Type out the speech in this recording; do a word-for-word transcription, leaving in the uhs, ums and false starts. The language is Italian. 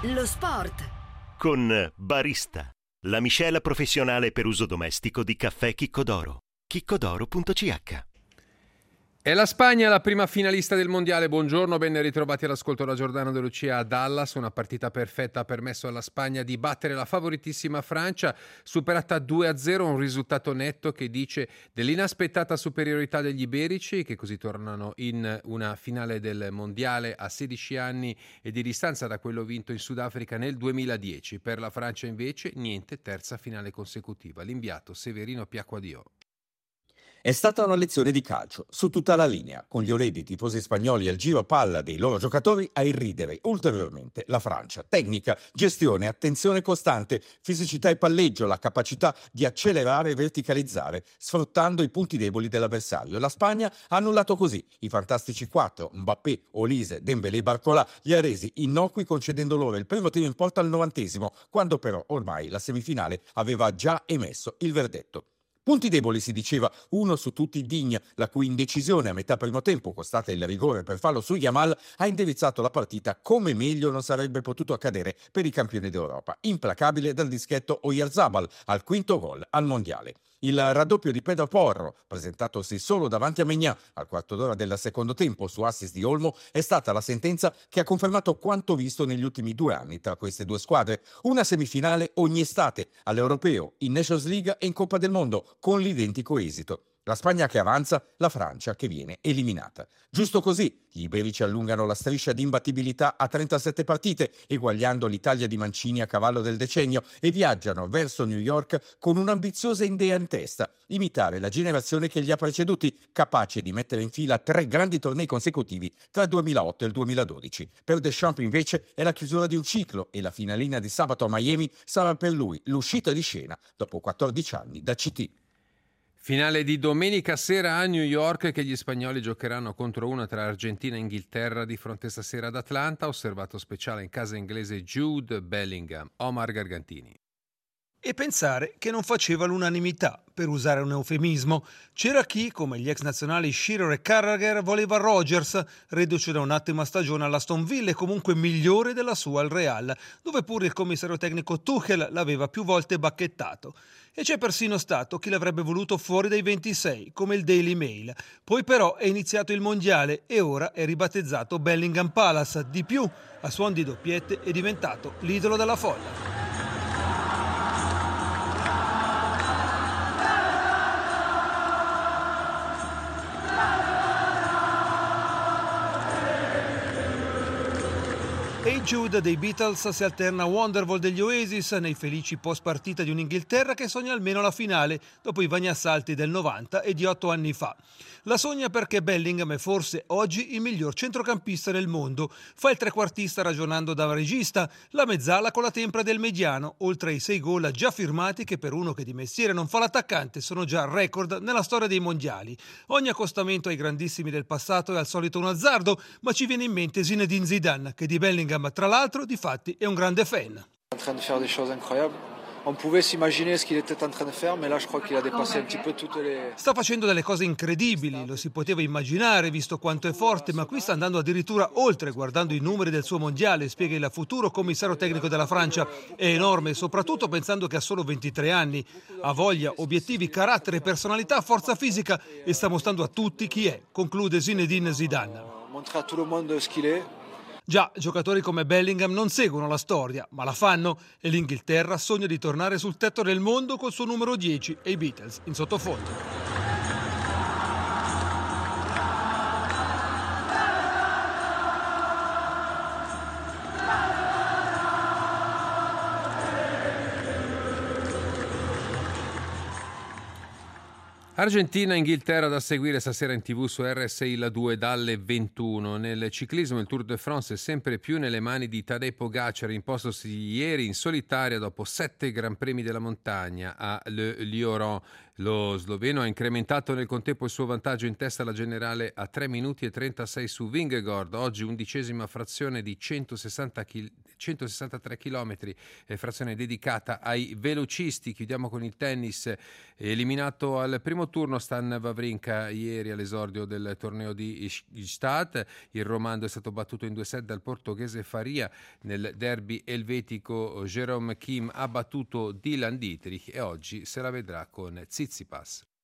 Lo sport con Barista, la miscela professionale per uso domestico di caffè Chiccodoro. chiccodoro punto c h. È la Spagna la prima finalista del mondiale. Buongiorno, ben ritrovati all'ascolto da Giordano De Lucia a Dallas. Una partita perfetta ha permesso alla Spagna di battere la favoritissima Francia, superata due a zero, un risultato netto che dice dell'inaspettata superiorità degli iberici, che così tornano in una finale del mondiale a sedici anni e di distanza da quello vinto in Sudafrica nel duemiladieci. Per la Francia invece niente, terza finale consecutiva. L'inviato Severino Piacquadio. È stata una lezione di calcio, su tutta la linea, con gli oredi tifosi spagnoli al giro palla dei loro giocatori a irridere ulteriormente la Francia. Tecnica, gestione, attenzione costante, fisicità e palleggio, la capacità di accelerare e verticalizzare, sfruttando i punti deboli dell'avversario. La Spagna ha annullato così i fantastici quattro, Mbappé, Olise, Dembélé e Barcola, li ha resi innocui concedendo loro il primo tiro in porta al novantesimo, quando però ormai la semifinale aveva già emesso il verdetto. Punti deboli, si diceva, uno su tutti Digne, la cui indecisione a metà primo tempo, costata il rigore per fallo su Yamal, ha indirizzato la partita come meglio non sarebbe potuto accadere per i campioni d'Europa. Implacabile dal dischetto Oyarzabal al quinto gol al mondiale. Il raddoppio di Pedro Porro, presentatosi solo davanti a Maignan al quarto d'ora del secondo tempo su assist di Olmo, è stata la sentenza che ha confermato quanto visto negli ultimi due anni tra queste due squadre. Una semifinale ogni estate, all'Europeo, in Nations League e in Coppa del Mondo, con l'identico esito. La Spagna che avanza, la Francia che viene eliminata. Giusto così, gli iberici allungano la striscia di imbattibilità a trentasette partite, eguagliando l'Italia di Mancini a cavallo del decennio, e viaggiano verso New York con un'ambiziosa idea in testa: imitare la generazione che li ha preceduti, capace di mettere in fila tre grandi tornei consecutivi tra il duemilaotto e il duemiladodici. Per Deschamps invece è la chiusura di un ciclo e la finalina di sabato a Miami sarà per lui l'uscita di scena dopo quattordici anni da C T. Finale di domenica sera a New York, che gli spagnoli giocheranno contro una tra Argentina e Inghilterra di fronte stasera ad Atlanta. Osservato speciale in casa inglese Jude Bellingham. Omar Gargantini. E pensare che non faceva l'unanimità, per usare un eufemismo. C'era chi, come gli ex nazionali Shearer e Carragher, voleva Rodgers, reduce da un'ottima stagione all'Aston Villa e comunque migliore della sua al Real, dove pure il commissario tecnico Tuchel l'aveva più volte bacchettato. E c'è persino stato chi l'avrebbe voluto fuori dai ventisei, come il Daily Mail. Poi però è iniziato il mondiale e ora è ribattezzato Bellingham Palace. Di più, a suon di doppiette è diventato l'idolo della folla. Hey Jude dei Beatles si alterna a Wonderwall degli Oasis nei felici post partita di un'Inghilterra che sogna almeno la finale dopo i vagnasalti del novanta e di otto anni fa. La sogna perché Bellingham è forse oggi il miglior centrocampista del mondo. Fa il trequartista ragionando da regista, la mezzala con la tempra del mediano, oltre ai sei gol già firmati che per uno che di mestiere non fa l'attaccante sono già record nella storia dei mondiali. Ogni accostamento ai grandissimi del passato è al solito un azzardo, ma ci viene in mente Zinedine Zidane, che di Bellingham tra l'altro di fatti è un grande fan. En train de faire des choses incroyables. On pouvait s'imaginer ce qu'il était en train de faire, mais là je crois qu'il a dépassé un petit peu toutes les... Sta facendo delle cose incredibili, lo si poteva immaginare visto quanto è forte, ma qui sta andando addirittura oltre, guardando i numeri del suo mondiale, spiega il futuro commissario tecnico della Francia. È enorme, soprattutto pensando che ha solo ventitré anni. Ha voglia, obiettivi, carattere, personalità, forza fisica e sta mostrando a tutti chi è, conclude Zinedine Zidane. Montrer a tout le monde ce qu'il est. Già, giocatori come Bellingham non seguono la storia, ma la fanno, e l'Inghilterra sogna di tornare sul tetto del mondo col suo numero dieci e i Beatles in sottofondo. Argentina-Inghilterra da seguire stasera in tv su R S I La due dalle ventuno. Nel ciclismo il Tour de France è sempre più nelle mani di Tadej Pogacar, impostosi ieri in solitaria dopo sette Gran Premi della montagna a Le Lioran. Lo sloveno ha incrementato nel contempo il suo vantaggio in testa alla generale a tre minuti e trentasei su Vingegaard, oggi undicesima frazione di centosessanta centosessantatré chilometri, eh, frazione dedicata ai velocisti. Chiudiamo con il tennis. Eliminato al primo turno Stan Wawrinka ieri all'esordio del torneo di Gstaad. Il romando è stato battuto in due set dal portoghese Faria. Nel derby elvetico Jerome Kim ha battuto Dylan Dietrich e oggi se la vedrà con Tsitsipas.